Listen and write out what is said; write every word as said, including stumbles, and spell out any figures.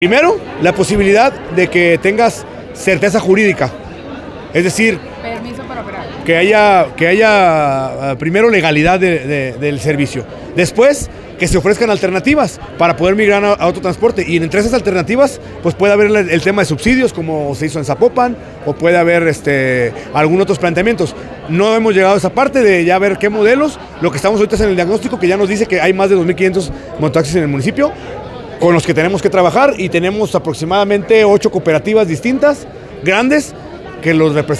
Primero, la posibilidad de que tengas certeza jurídica, es decir, Permiso para operar. que haya, que haya uh, primero legalidad de, de, del servicio, después que se ofrezcan alternativas para poder migrar a, a otro transporte, y entre esas alternativas pues puede haber el, el tema de subsidios como se hizo en Zapopan, o puede haber este, algunos otros planteamientos. No hemos llegado a esa parte de ya ver qué modelos. Lo que estamos ahorita es en el diagnóstico, que ya nos dice que hay más de dos mil quinientos mototaxis en el municipio con los que tenemos que trabajar, y tenemos aproximadamente ocho cooperativas distintas, grandes, que los representan.